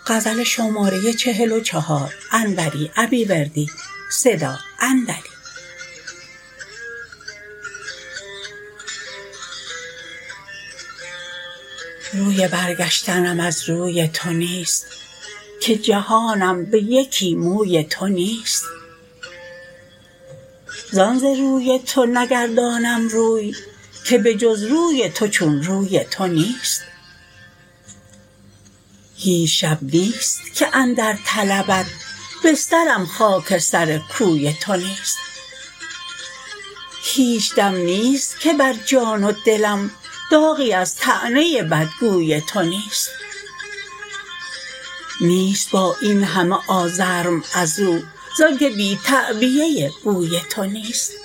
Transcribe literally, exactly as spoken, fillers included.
غزل شماره چهل و چهار انوری عبیوردی صدا اندلی. روی برگشتنم از روی تو نیست، که جهانم به یکی موی تو نیست. زان ز روی تو نگردانم روی، که به جز روی تو چون روی تو نیست. هیچ شب نیست که اندر طلبت، بسترم خاک سر کوی تو نیست. هیچ دم نیست که بر جان و دلم، داغی از طعنه بدگوی تو نیست. نیست با این همه آزرم ازو، زانکه بی تعبیه بوی تو نیست.